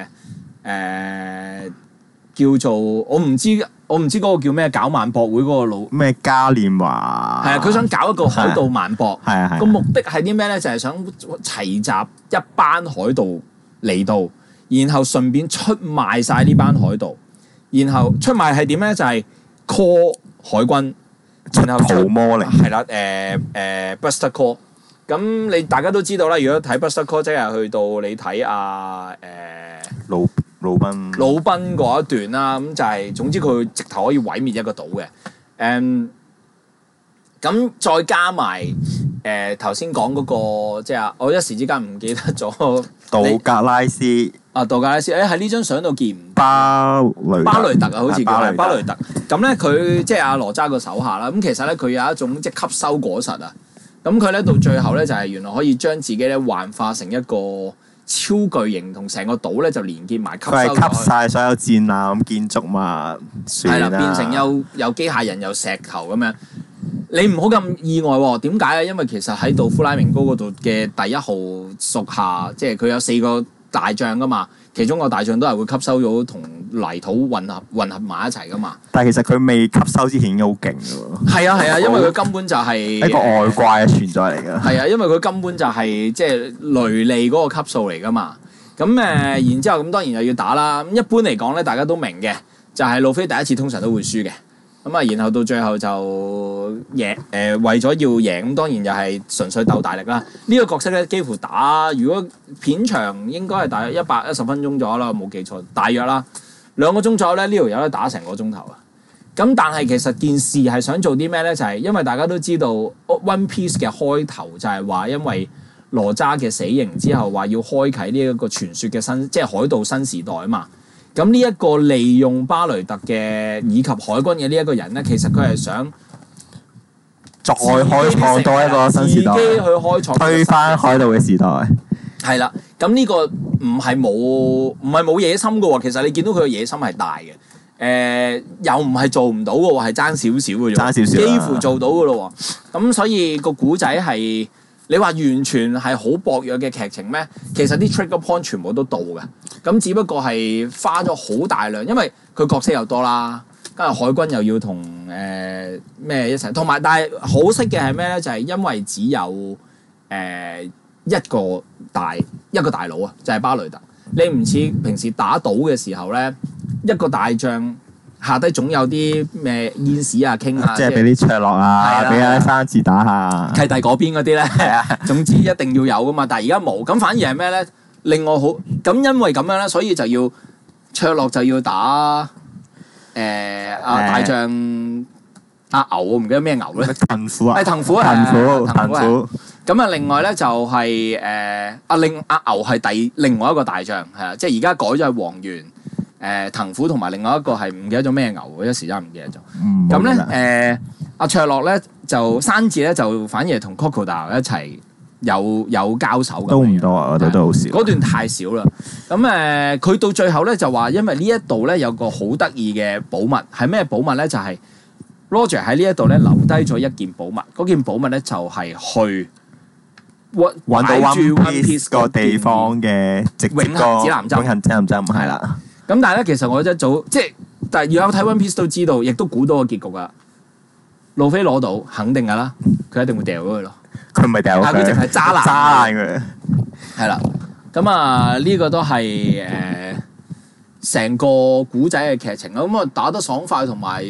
叫做我唔知嗰個叫咩搞萬博會嗰個老咩嘉年華， 係啊，佢想搞一個海盜萬博， 係個目的係啲咩咧？就係想齊集一班海盜嚟到，然後順便出賣晒呢班海盜，然後出賣係點咧？就係 call 海軍，然後屠魔嚟， 係啦，Buster Call。咁你大家都知道啦，如果睇 Buster Call，即係去到你睇魯賓嗰一段啦，咁就係總之佢直頭可以毀滅一個島嘅。咁再加埋頭先講嗰個，即係我一時之間唔記得咗杜格拉斯杜格拉斯，喺呢張相度見唔巴雷特啊，好似叫係巴雷特。咁咧佢即係阿羅渣個手下啦。咁其實咧佢有一種即係吸收果實啊。咁佢咧到最後咧就係原來可以將自己咧幻化成一個超巨型，同成個島咧就連結埋， 佢係吸晒所有戰艦建築物， 係啦，變成有機械人有石頭咁樣。你唔好咁意外喎，點解咧？因為其實喺杜夫拉明高嗰度嘅第一號屬下，即係佢有4個大將噶嘛，其中個大將都係會吸收咗同泥土混合埋一齊噶嘛。 但係其實佢未吸收之前已經好勁㗎喎。 係啊，因為佢根本就係一個外怪嘅存在嚟㗎。 係啊，因為佢根本就係即係雷利嗰個級數嚟噶嘛。咁然之後咁當然又要打啦。咁一般嚟講咧，大家都明嘅，就係路飛第一次通常都會輸嘅。咁啊，然後到最後就贏為咗要贏，咁當然又係純粹鬥大力啦。呢個角色咧幾乎打，如果片長應該係大約110分鐘左右啦，冇記錯，大約啦2個鐘左右咧，呢條友咧打成個鐘頭啊。咁但係其實件事係想做啲咩咧？就係因為大家都知道 One Piece 嘅開頭就係話，因為羅渣嘅死刑之後，話要開啟呢一個傳說嘅即係海盜新時代啊嘛。咁呢一個利用巴雷特嘅以及海軍嘅呢一個人咧，其實佢係想再開創多一個新時代， 自己去開創推翻海盜嘅時代。 係啦，咁呢個唔係冇野心嘅喎。其實你見到佢嘅野心係大嘅，又唔係做唔到嘅喎，係爭少少嘅啫， 爭少少幾乎做到嘅咯喎。咁所以個古仔係你話完全係好薄弱嘅劇情咩？其實啲 trigger point 全部都到嘅，咁只不過係花咗好大量，因為佢角色又多啦，跟住海軍又要同咩一齊，同埋但係可惜嘅係咩咧？就係因為只有一個大佬啊，就係巴雷特。你唔似平時打賭嘅時候咧，一個大將下低總有啲咩煙屎啊傾啊， 即係俾啲卓洛啊，俾啲生字打下。 契弟嗰邊嗰啲咧，係啊，總之一定要有噶嘛。但係而家冇，咁反而係咩咧？另外好咁，因為咁樣咧，所以就要卓洛就要打大將阿牛，我唔記得咩牛咧。 藤虎啊， 係藤虎。咁啊，另外咧就係阿牛係另外一個大將，係啊，即係而家改咗係黃猿。藤虎同埋另外一個係唔記得咗咩牛，一時間唔記得咗。咁咧阿卓洛咧就山治咧就反而係同 Crocodile 一齊有交手咁樣。 都唔多啊，我覺得都好少。 嗰段太少啦。咁佢到最後咧就話，因為呢一度咧有個好得意嘅寶物，係咩寶物咧？就係 Roger 喺呢一度咧留低咗一件寶物。嗰件寶物咧就係去揾到 One Piece 個地方嘅直接永恆指南針。 永恆指南針係啦。 咁但係咧，其實我一早即係，但係如果有睇 One Piece 都知道，亦都估到個結局噶。路飛攞到肯定噶啦，佢一定會掉咗佢咯。 佢唔係掉佢淨係揸爛佢。 係啦。咁啊，呢個都係成個古仔嘅劇情啦。咁啊，打得爽快同埋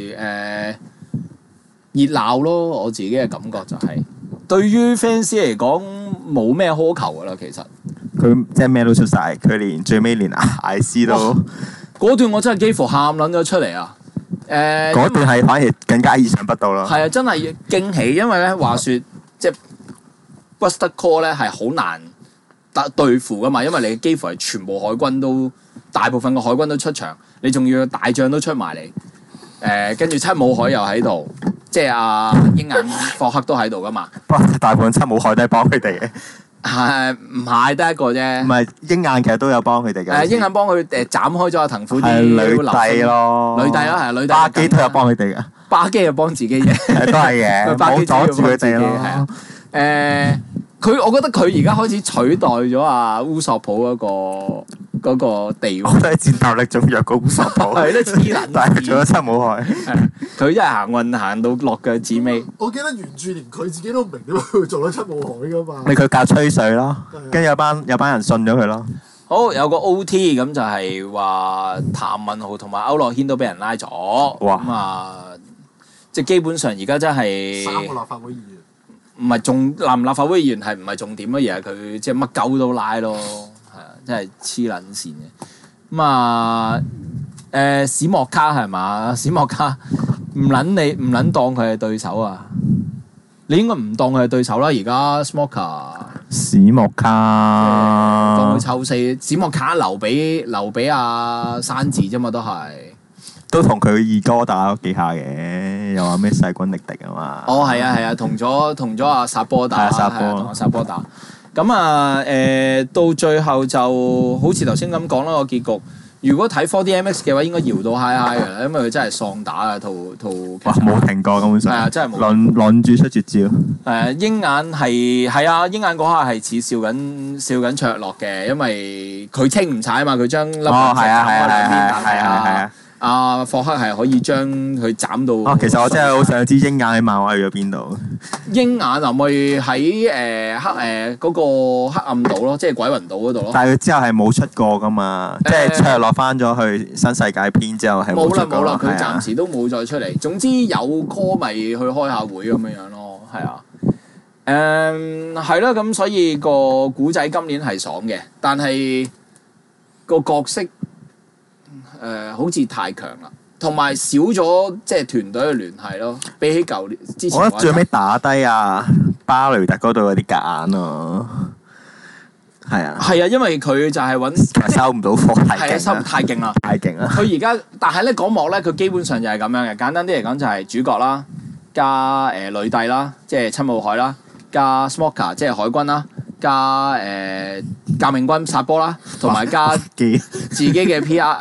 熱鬧咯。我自己嘅感覺就係、對於 fans 嚟講冇咩苛求噶啦，其實。 佢即係咩都出晒，佢連最尾連艾斯都嗰段我真係幾乎喊撚咗出嚟啊！ 嗰段係反而更加意想不到啦。 係啊，真係驚喜，因為咧話説即係 Buster Call 咧係好難對付噶嘛，因為你幾乎係全部海軍都大部分嘅海軍都出場，你仲要大將都出埋嚟，跟住七武海又喺度，即係阿鷹眼霍克都喺度噶嘛。 不過大部分七武海都係幫佢哋嘅。 係唔係得一個啫？ 唔係鷹眼其實都有幫佢哋嘅。 鷹眼幫佢斬開咗阿藤虎啲係女帝帝咯， 女帝咯，係女帝。 巴基都有幫佢哋嘅， 巴基又幫自己啫， 都係嘅， 巴基冇阻住佢哋係啊咯。 我覺得佢而家開始取代咗阿烏索普嗰個地位我。都係戰鬥力仲弱過烏索普， 係咯，黐撚但係做咗七武海。 佢真係行運行到落腳趾尾。 我記得原著連佢自己都唔明點解會做咗七武海噶嘛。 咪佢教吹水咯，跟住有班人信咗佢咯。 好，有個 O.T. 咁就係話譚文豪同埋區諾軒都俾人拉咗。 哇咁啊，即係基本上而家真係 3個立法會議員。 唔係立法會議員係唔係重點啊？而係佢即係乜鳩都拉咯，係啊，真係黐撚線嘅。咁啊，史莫卡係嘛？史莫卡唔撚當佢係對手啊！你應該唔當佢係對手啦。而家 Smoker 史莫卡當佢臭四，史莫卡留俾阿山治啫嘛， 都同佢二哥打咗幾下嘅，又話咩勢均力敵啊嘛。 哦，係啊，同咗阿薩波打， 係薩波同阿薩波打。咁啊，到最後就好似頭先咁講啦，個結局。如果睇 4DMX 嘅話，應該搖到 high 嘅啦，因為佢真係喪打啊！套哇，冇停過根本上。 係啊，真係冇。 輪住出絕招。 鷹眼係啊，鷹眼嗰下係似笑緊卓洛嘅，因為佢清唔踩啊嘛，佢將粒石斬開兩邊，但係阿霍克係可以將佢斬到。 其實我真係好想知鷹眼喺漫畫去咗邊度。 鷹眼啊，咪喺嗰個黑暗島咯，即係鬼魂島嗰度咯。 但係佢之後係冇出過噶嘛，即係卓落翻咗去新世界篇之後係冇出過。 冇啦，佢暫時都冇再出嚟。總之有 call 咪去開下會咁樣樣咯，係啊。係啦，咁所以個古仔今年係爽嘅，但係個角色好似太強啦，同埋少咗即係團隊嘅聯繫咯。比起舊年之前， 我覺得最尾打低巴雷特嗰度有啲夾硬咯。係啊， 係啊，因為佢就係揾收唔到貨， 係啊，收太勁啦， 太勁啦。 佢而家，但係咧嗰幕咧，佢基本上就係咁樣嘅。簡單啲嚟講，就係主角啦，加女帝啦，即係七武海啦，加 Smoker 即係海軍啦，加革命軍薩波啦，同埋加自己嘅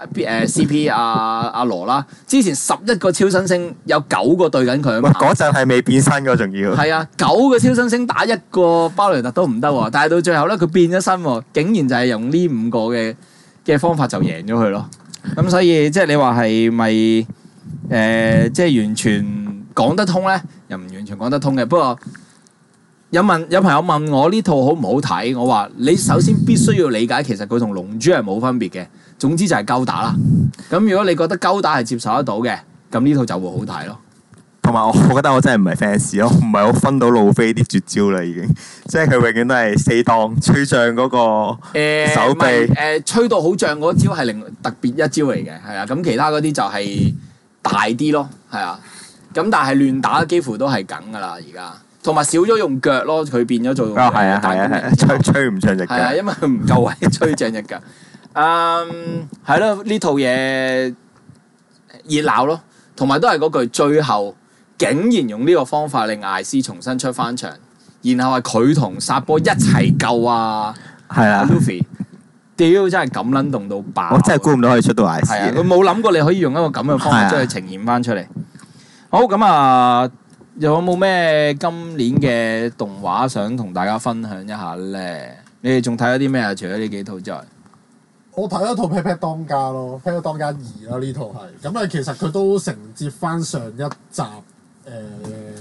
CP 阿羅啦。之前11個超新星有9個對緊佢啊嘛。 嗰陣係未變身㗎，仲要。 係啊，9個超新星打一個巴雷特都唔得喎，但係到最後咧，佢變咗身喎，竟然就係用呢5個嘅方法就贏咗佢咯。咁所以即係你話係咪即係完全講得通咧？又唔完全講得通嘅。不過有朋友問我呢套好唔好睇，我話你首先必須要理解，其實佢同龍珠係冇分別嘅。總之就係鳩打啦。咁如果你覺得鳩打係接受得到嘅，咁呢套就會好睇咯。 同埋我覺得我真係唔係 fans 咯，唔係好分到路飛啲絕招啦，已經。即係佢永遠都係四檔吹脹嗰個手臂。 吹到好脹嗰招係特別一招嚟嘅，係啊。咁其他嗰啲就係大啲咯，係啊。咁但係亂打幾乎都係梗㗎啦，而家。同埋少咗用腳咯，佢變咗做大吹唔脹隻腳。 係啊，因為佢唔夠位吹正隻腳。係咯，呢套嘢熱鬧咯，同埋都係嗰句，最後竟然用呢個方法令艾斯重新出翻場，然後係佢同薩波一齊救啊Luffy，屌真係咁撚動到爆！ 我真係估唔到可以出到艾斯。 係啊，佢冇諗過你可以用一個咁嘅方法將佢呈現翻出嚟。好咁啊！有冇咩今年嘅動畫想同大家分享一下咧？你哋仲睇咗啲咩啊？除咗呢幾套之外， 我睇咗套《Pat Pat 當家》咯，《Pat Pat 當家2》啦，呢套係咁啊。其實佢都承接翻上一集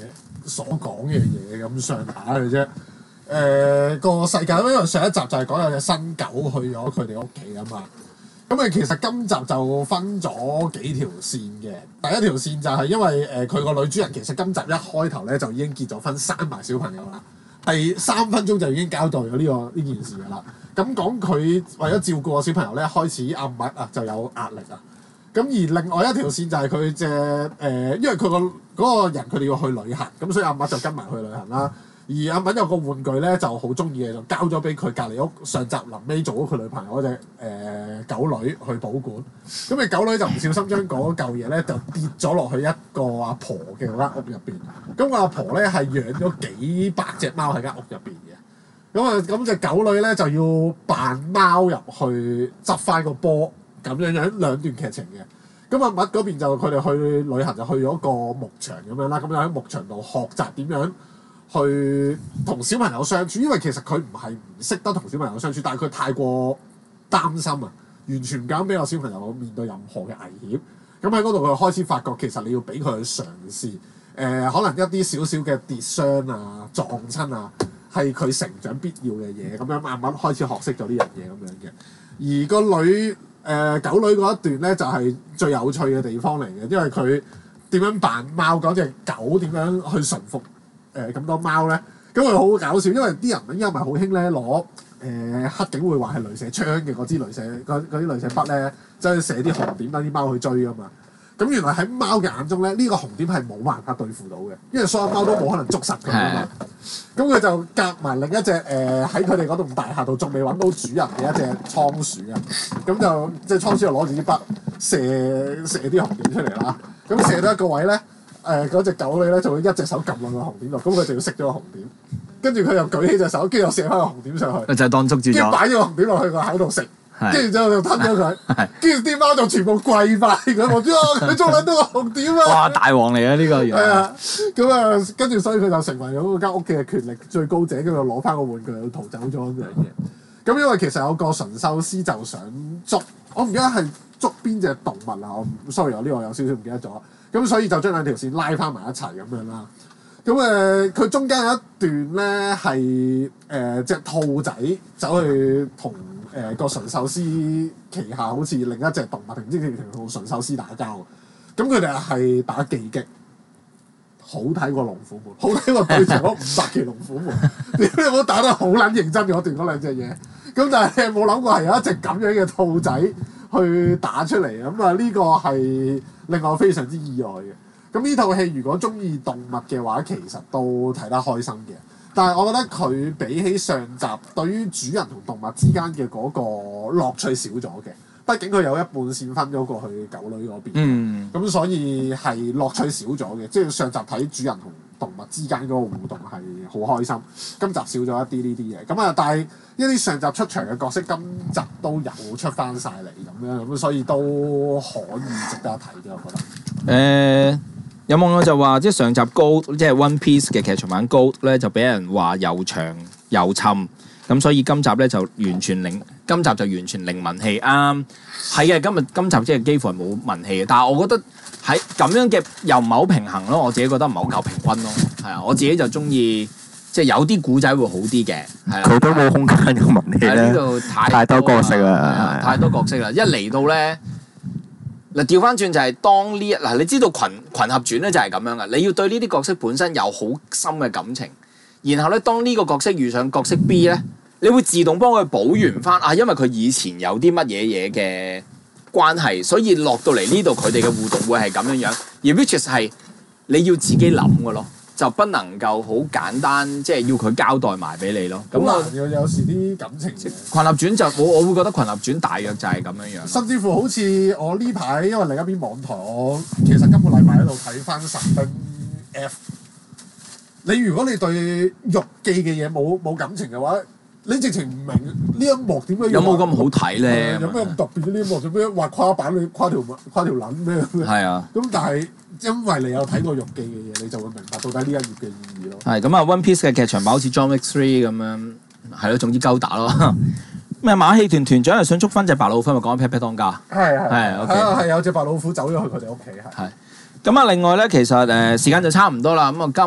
所講嘅嘢咁上下嘅啫。個世界，因為上一集就係講有隻新狗去咗佢哋屋企啊嘛。咁其實今集就分咗幾條線嘅。第一條線就係因為佢個女主人其實今集一開頭咧就已經結咗婚，生埋小朋友啦。第3分鐘就已經交代咗呢件事㗎啦。咁講佢為咗照顧個小朋友咧，開始阿麥啊就有壓力啊。咁而另外一條線就係佢因為佢嗰個人佢哋要去旅行，咁所以阿麥就跟埋去旅行啦。而阿敏有個玩具咧就好中意嘅，就交咗俾佢隔離屋上集臨尾做咗佢女朋友嗰隻狗女去保管。咁嘅狗女就唔小心將嗰嚿嘢咧就跌咗落去一個阿婆嘅間屋入邊。咁個阿婆咧係養咗幾百隻貓喺間屋入邊嘅。咁隻狗女咧就要扮貓入去執翻個波，咁樣兩段劇情嘅。咁阿麥嗰邊就佢哋去旅行就去咗個牧場咁樣啦，咁就喺牧場度學習點樣去同小朋友相處，因為其實佢唔係唔識得同小朋友相處，但係佢太過擔心啊，完全唔敢俾個小朋友面對任何嘅危險。咁喺嗰度佢開始發覺，其實你要俾佢去嘗試，可能一啲少少嘅跌傷啊、撞親啊，係佢成長必要嘅嘢。咁樣慢慢開始學識咗呢樣嘢咁樣嘅。而個狗女嗰一段咧，就係最有趣嘅地方嚟嘅，因為佢點樣扮貓，嗰隻狗點樣去馴服咁多貓咧，咁佢好搞笑，因為啲人依家咪好興咧攞黑警會話係鐳射槍嘅嗰啲鐳射筆咧，就去射啲紅點等啲貓去追噶嘛。咁原來喺貓嘅眼中咧，呢個紅點係冇辦法對付到嘅，因為所有貓都冇可能捉實佢啊嘛。咁佢就夾埋另一隻喺佢哋嗰棟大廈度仲未揾到主人嘅一隻倉鼠啊，咁就即係倉鼠就攞住啲筆射啲紅點出嚟啦。咁射到一個位咧。嗰隻狗女咧就會一隻手撳落個紅點度，咁佢就要熄咗個紅點，跟住佢又舉起隻手，跟住又射翻個紅點上去， 就係當捉住咗， 跟住擺咗個紅點落去個口度食，跟住之後就吞咗佢，跟住啲貓就全部跪拜佢，我知佢捉撚到個紅點啊！ 哇，大王嚟啊！呢個原來係啊，咁啊，跟住所以佢就成為咗間屋嘅權力最高者，跟住攞翻個玩具逃走咗咁樣嘅。咁因為其實有個馴獸師就想捉，我唔記得係捉邊隻動物啦，sorry，我呢個有少少唔記得咗。咁所以就將兩條線拉翻埋一齊咁樣啦。咁佢中間有一段咧係隻兔仔走去同個馴獸師旗下好似另一隻動物，定唔知同馴獸師打交。咁佢哋係打技擊，好睇過龍虎門，好睇過對上嗰500期龍虎門。你有冇打得好撚認真嗰段嗰兩隻嘢？咁但係冇諗過係有一隻咁樣嘅兔仔去打出嚟。咁啊呢個係令我非常之意外嘅。咁呢套戲如果中意動物嘅話，其實都睇得開心嘅。但係我覺得佢比起上集對於主人同動物之間嘅嗰個樂趣少咗嘅。畢竟佢有一半線分咗過去狗女嗰邊，咁所以係樂趣少咗嘅。即係上集睇主人同動物之間嗰個互動係好開心，今集少咗一啲呢啲嘢。咁啊，但係一啲上集出場嘅角色，今集都有出翻晒嚟咁樣，咁所以都可以值得一睇嘅，我覺得。 有網友就話，即係上集高，即係 One Piece 嘅劇場版高咧，就俾人話又長又沉。咁所以今集咧就完全零文氣啱，係嘅。今集即係幾乎係冇文氣嘅，但係我覺得喺咁樣嘅又唔係好平衡咯。我自己覺得唔係好夠平均咯，係啊。我自己就中意即係有啲古仔會好啲嘅，係啦。佢都冇空間有文氣咧，呢度太多角色啦， 太多角色啦。一嚟到咧嗱，調翻轉就係當呢嗱，你知道群合傳咧就係咁樣嘅，你要對呢啲角色本身有好深嘅感情，然後咧當呢個角色遇上角色 B 咧。你會自動幫佢補完翻啊，因為佢以前有啲乜嘢嘅關係，所以落到嚟呢度佢哋嘅互動會係咁樣樣。而 which 係你要自己諗嘅咯，就不能夠好簡單，即係要佢交代埋俾你咯。咁啊， 有時啲感情群合傳就我會覺得群合傳大約就係咁樣樣。 甚至乎好似我呢排因為另一邊網台，我其實今個禮拜喺度睇翻神兵 F。你如果你對玉記嘅嘢冇感情嘅話，你直情唔明呢一幕點解有冇咁好睇咧？有咩咁特別呢一幕？做咩畫跨版你跨條撚咩？係啊。咁但係因為你有睇過玉記嘅嘢，你就會明白到底呢一頁嘅意義咯。係咁啊，One Piece 嘅劇場版好似 John Wick 3咁樣，係咯，總之鳩打咯。咩馬戲團團長係想捉翻隻白老虎，咪講 Pat Pat 當家。係 OK。係有隻白老虎走咗去佢哋屋企係。咁啊，另外咧，其實時間就差唔多啦。咁啊，今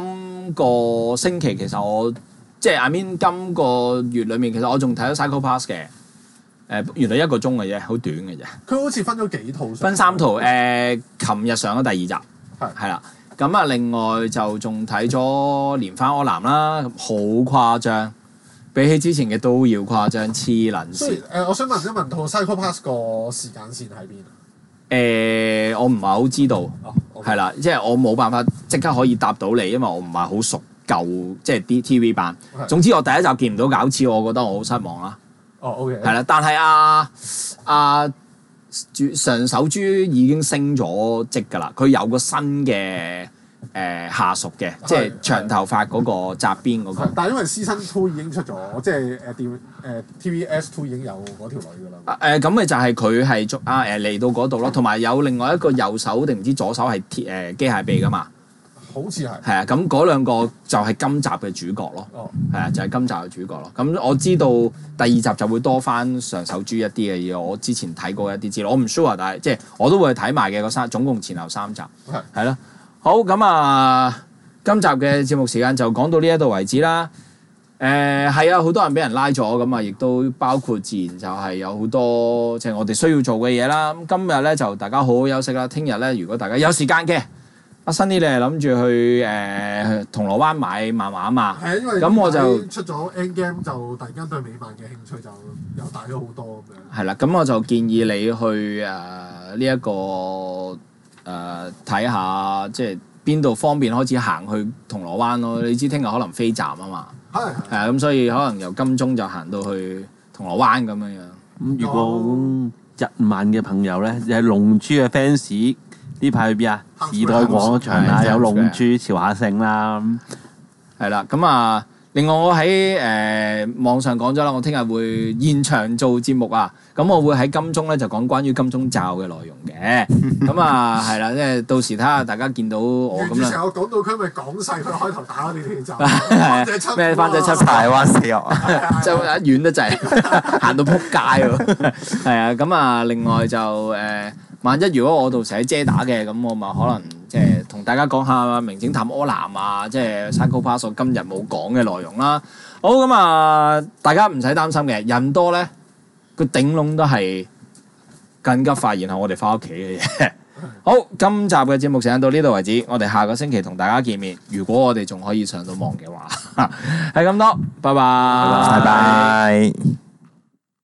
今個星期其實我即係 I mean 今個月裡面，其實我仲睇咗 Psycho Pass 嘅。原來1個鐘嘅啫，好短嘅啫。 佢好似分咗幾套上。 分3套。琴日上咗第2集。係啦。咁啊，另外就仲睇咗《連番柯南》啦，好誇張，比起之前嘅都要誇張，黐撚線。 我想問一問套《Psycho Pass》個時間線喺邊啊？ 我唔係好知道。 哦， 係啦，即係我冇辦法即刻可以答到你，因為我唔係好熟舊即係啲 TV 版。總之我第一集見唔到餃子，我覺得我好失望啦。 哦，OK。 係啦，但係上手豬已經升咗職㗎啦，佢有個新嘅下屬嘅，即係長頭髮嗰個側邊嗰個。 但係因為 Season 2已經出咗，即係TVS2 已經有嗰條女㗎啦。 咁咪就係佢係嚟到嗰度咯，同埋有另外一個右手定唔知左手係機械臂㗎嘛。 好似係。 係啊，咁嗰兩個就係今集嘅主角咯。 哦。 係啊，就係今集嘅主角咯。咁我知道第2集就會多翻上手豬一啲嘅嘢，我之前睇過一啲資料，我唔 sure，但係即係我都會睇埋嘅總共前後3集。係咯。好，咁啊，今集嘅節目時間就講到呢一度為止啦。係啊，好多人俾人拉咗，咁啊，亦都包括自然就係有好多即係我哋需要做嘅嘢啦。咁今日咧就大家好好休息啦。聽日咧，如果大家有時間嘅，阿新呢，你係諗住去銅鑼灣買漫畫啊嘛？ 係啊，因為咁我就出咗 Endgame 就突然間對美漫嘅興趣就又大咗好多咁樣。 係啦，咁我就建議你去呢一個睇下，即係邊度方便開始行去銅鑼灣咯。你知聽日可能飛站啊嘛。係啊，咁所以可能由金鐘就行到去銅鑼灣咁樣樣。 咁如果日漫嘅朋友咧，又係龍珠嘅 fans。呢排去邊啊？時代廣場啊，有龍珠朝下勝啦。 係啦，咁啊，另外我喺網上講咗啦，我聽日會現場做節目啊。咁我會喺金鐘咧就講關於金鐘罩嘅內容嘅。咁啊係啦，即係到時睇下大家見到我咁啦。 之前我講到佢咪講晒佢開頭打我哋氣罩。 咩番仔七大灣死我， 就遠得滯，行到撲街喎。係啊，咁啊，另外就萬一如果我到時喺遮打嘅，咁我咪可能即係同大家講下名偵探柯南啊，即係 Psycho Pass 我今日冇講嘅內容啦。好，咁啊，大家唔使擔心嘅，人多咧，個頂籠都係更急快，然後我哋翻屋企嘅嘢。好，今集嘅節目時間到呢度為止，我哋下個星期同大家見面。如果我哋仲可以上到網嘅話，係咁多，拜拜。 拜拜。